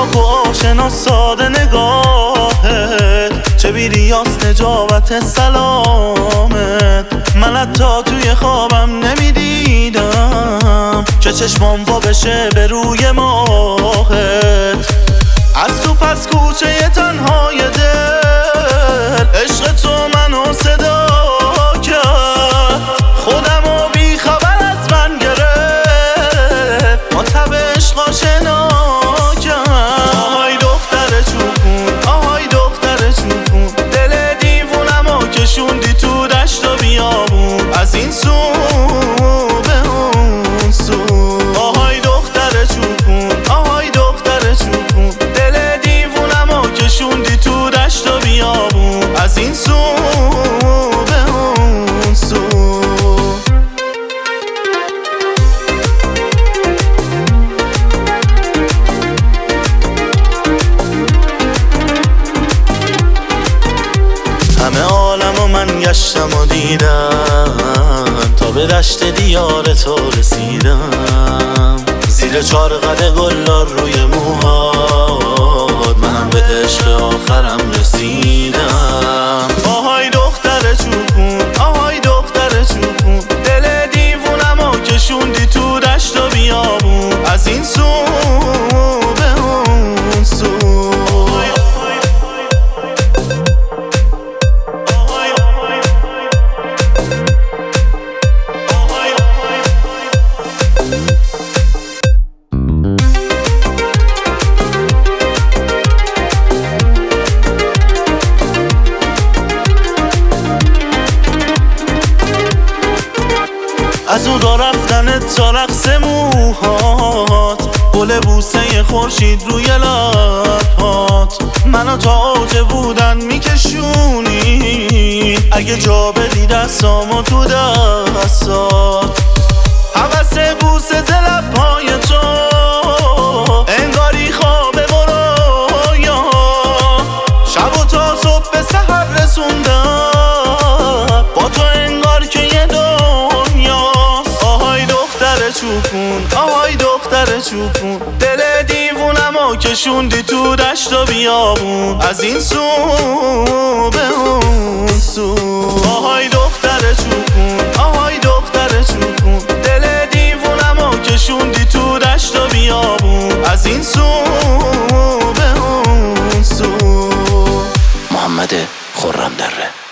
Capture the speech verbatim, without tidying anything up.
پاک و آشنا ساده نگاهت، چه بیریاس نجابت سلامت. من حتی توی خوابم نمیدیدم که چشمام وا بشه به روی ماهت. از تو پس کوچه تنهای دل عشق تو منو صدا کرد، خودمو بی خبر از من گرفت، ما تب عشق آشنا کرد. آهای دختر چوپون، آهای دختر چوپون، دل دیوونمو کشوندی تو دشت و بیابون، از این سو به اون سو. آهای دختر چوپون، آهای دختر چوپون، دل دیوونمو کشوندی تو دشت و بیابون، از این سو به اون سو. همه عالم و من گشتم و دیدم تا به دشت دیار تو رسیدم. زیر چار قد گلار روی موهات منم به عشق آخرم رسیدم. آهای دختر چوپون، آهای دختر چوپون، دل دیوونمو کشوندی تو دشت و بیابون، از این سو به اون سو. از اون را رفتن تا رقص موهات، گل بوسه خورشید روی لبهات، منو تا اوج بودن میکشونی، اگه جا بدی دستامو تو دستات. حوث بوسه ز لبهای تو انگاری خواب برایا، شب و تا صبح به سحر رسوندم با تو انگار که یه دنیاست. آهای دختر چوپون، آهای دختر چوپون، دل دیوونمو کشوندی تو دشت و بیابون، از این سو به اون سو. آهای دختر چوپون، آهای دختر چوپون، دل دیوونمو کشوندی تو دشت و بیابون، از این سو به اون سو. محمد خرم‌دره.